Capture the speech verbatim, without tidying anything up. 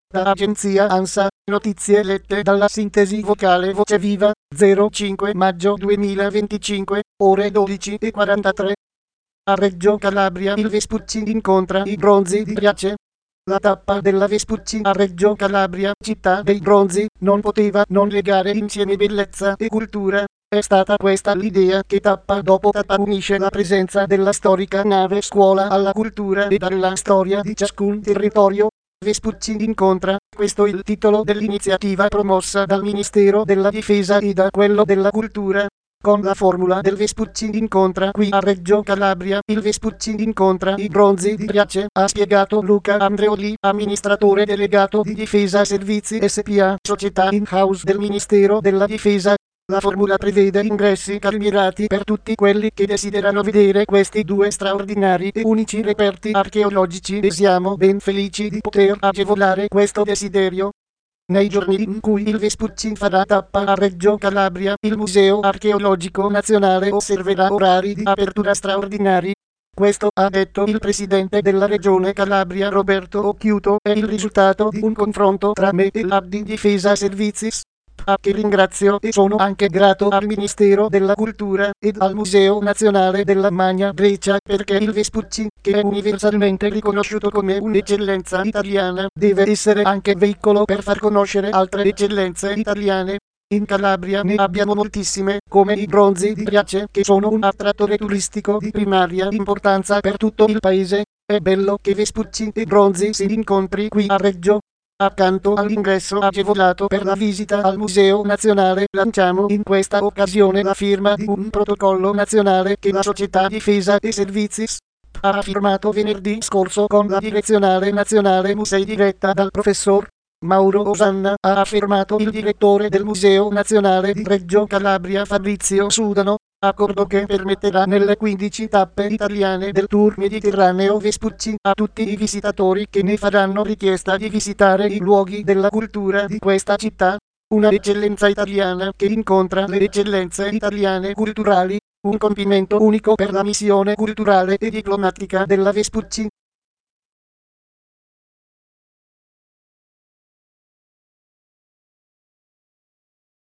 Da agenzia ANSA, notizie lette dalla sintesi vocale Voce Viva, zero cinque maggio duemilaventicinque, ore dodici e quarantatré. A Reggio Calabria il Vespucci incontra i Bronzi di Riace. La tappa della Vespucci a Reggio Calabria, città dei Bronzi, non poteva non legare insieme bellezza e cultura. È stata questa l'idea che tappa dopo tappa unisce la presenza della storica nave scuola alla cultura e alla storia di ciascun territorio. Vespucci incontra, questo è il titolo dell'iniziativa promossa dal Ministero della Difesa e da quello della Cultura. Con la formula del Vespucci incontra qui a Reggio Calabria, il Vespucci incontra i Bronzi di Riace, ha spiegato Luca Andreoli, amministratore delegato di Difesa Servizi S P A, società in-house del Ministero della Difesa. La formula prevede ingressi calmierati per tutti quelli che desiderano vedere questi due straordinari e unici reperti archeologici e siamo ben felici di poter agevolare questo desiderio. Nei giorni in cui il Vespucci farà tappa a Reggio Calabria, il Museo Archeologico Nazionale osserverà orari di apertura straordinari. Questo, ha detto il presidente della regione Calabria Roberto Occhiuto, è il risultato di un confronto tra me e l'A B di Difesa Servizi, a che ringrazio e sono anche grato al Ministero della Cultura ed al Museo Nazionale della Magna Grecia perché il Vespucci, che è universalmente riconosciuto come un'eccellenza italiana, deve essere anche veicolo per far conoscere altre eccellenze italiane. In Calabria ne abbiamo moltissime, come i Bronzi di Riace, che sono un attrattore turistico di primaria importanza per tutto il paese. È bello che Vespucci e Bronzi si incontri qui a Reggio. Accanto all'ingresso agevolato per la visita al Museo Nazionale, lanciamo in questa occasione la firma di un protocollo nazionale che la Società Difesa e Servizi ha firmato venerdì scorso con la Direzionale Nazionale Musei diretta dal professor Mauro Osanna, ha affermato il direttore del Museo Nazionale di Reggio Calabria Fabrizio Sudano. Accordo che permetterà nelle quindici tappe italiane del Tour Mediterraneo Vespucci a tutti i visitatori che ne faranno richiesta di visitare i luoghi della cultura di questa città, una eccellenza italiana che incontra le eccellenze italiane culturali, un compimento unico per la missione culturale e diplomatica della Vespucci.